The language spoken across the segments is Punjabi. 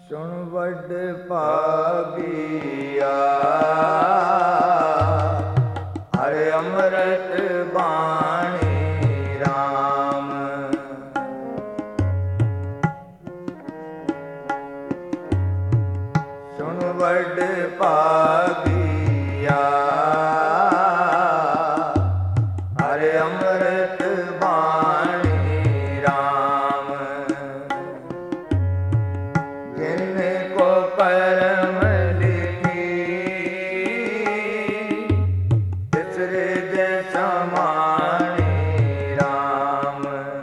ਸੁਣ ਵੱਡ ਭਾਗੀਆ ਹਰਿ ਅੰਮ੍ਰਿਤ ਬਾਣੀ ਰਾਮ। ਸੁਣ ਵੱਡ ਭਾਗੀਆ ਹਰਿ ਅੰਮ੍ਰਿਤ ਬਾਣੀ ਰਾਮ। ਜਿਨ ਕੋ ਕਰਮ ਲਿਖੀ ਤਿਸਰੇ ਦੇ ਸਮਾਣੀ ਰਾਮ।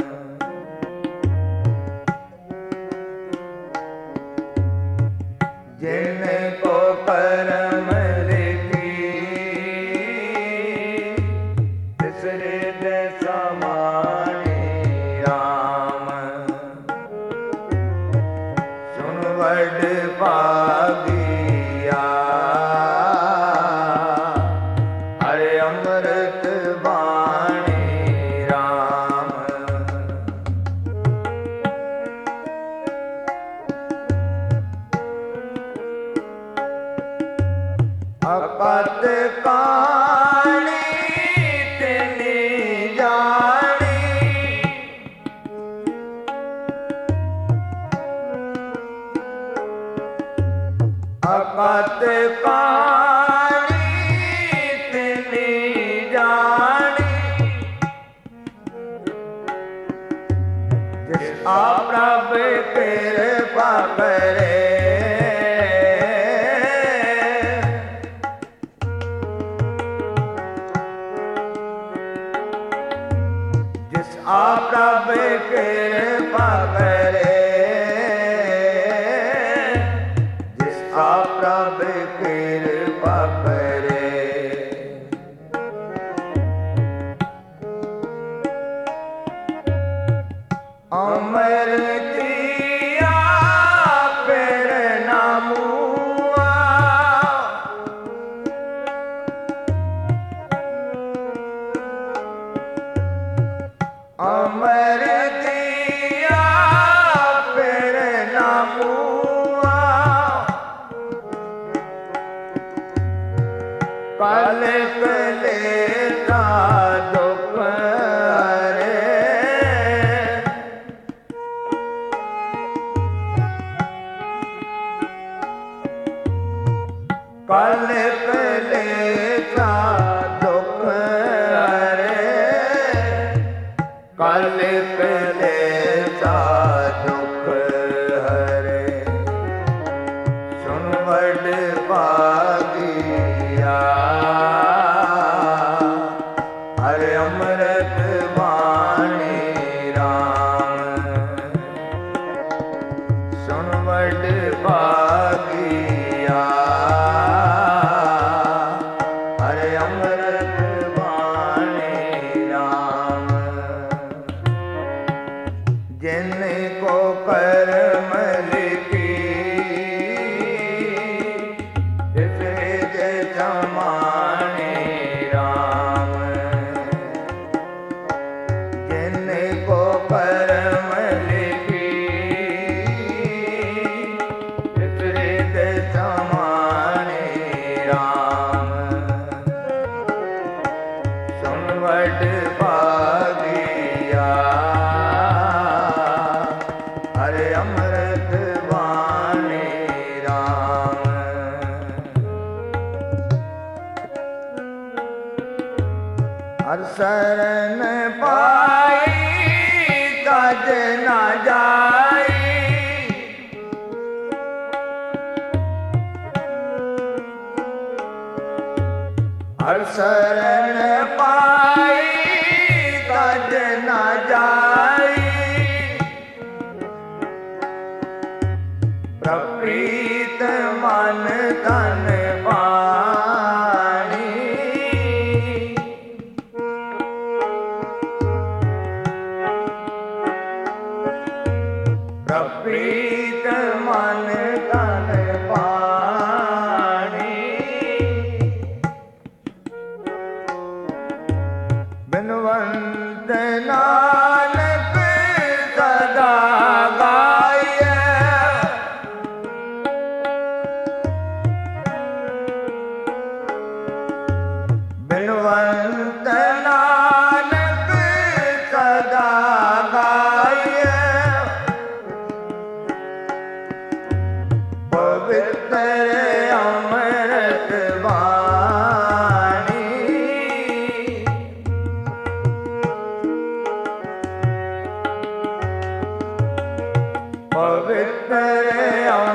ਜਿਨ ਕੋ ਕਰਮ ਲਿਖੀ ਤਿਸਰੇ ਦੇ ਸਮਾਣੀ ਰਾਮ। ਸੁਣ ਵੱਡ ਭਾਗੀਆ ਹਰਿ ਅੰਮ੍ਰਿਤ ਬਾਣੀ ਰਾਮ। ਅਕਤ ਕਾਣੀ ਤਿਨੀ ਜਾਣੀ ਅਕਤ ਕਾਣੀ ਤਿਨੀ ਜਾਣੀ। ਜਿਸ ਆ ਪ੍ਰਭ ਕਿਰਪਾ ਕਰੇ ਜਿਸ ਆ ਪ੍ਰਭ ਕਿਰਪਾ ਕਰੇ ਪ੍ਰਭ ਕਿਰਪਾ ਕਰੇ। ਅੰਮ੍ਰਿਤੀਆ ਪਿਰ ਨਾ ਮੂਆ ਅੰਮ੍ਰਿਤੀਆ ਪਿਰ ਨਾ ਮੂਆ। ਕਲ ਕਲੇਸ਼ਾ ਦੁਖ ਹਰੇ ਕਲ ਕਲੇਸ਼ਾ ਦੁਖ ਹਰੇ ਕਲ ਕਲੇਸ਼ਾ ਦੁਖ ਹਰੇ। ਸੁਣ ਵੱਡ ਭਾਗੀਆ ਹਰਿ ਅੰਮ੍ਰਿਤ ਬਾਣੀ ਰਾਮ। ਸੁਣ ਵੱਡ ਭਾਗੀਆ ਹਰਿ ਅੰਮ੍ਰਿਤ ਬਾਣੀ ਰਾਮ। ਜਿਨ ਕੋ ਕਰਮ ਲਿਖੀ ਤਿਸਰੇ ਦੇ ਸਮਾਣੀ ਰਾਮ। ਜਿਨ ਕੋ ਕਰਮ ਲਿਖੀ ਤਿਸਰੇ ਦੇ ਸਮਾਣੀ ਰਾਮ। ਸੁਣ ਵੱਡ ਭਾਗੀਆ ਹਰਿ ਅੰਮ੍ਰਿਤ ਬਾਣੀ ਰਾਮ। ਹਰਿ ਸ਼ਰਨ ਪਾਈ ਤਜ ਨਾ ਜਾਈ ਹਰਿ ਸ਼ਰਨ ਪਾਈ ਤਜ ਨਾ ਜਾਈ। ਪ੍ਰਪ੍ਰੀਤ ਮਨ ਤਨ ਬਾਣੀ ਪ੍ਰਪ੍ਰੀਤ ਮਨ ਤਨ ਬਾਣੀ। ਬਿਨਵੰਤ ਨਾਨਕ ਸਦਾ ਗਾਇ ਪਵਿੱਤਰ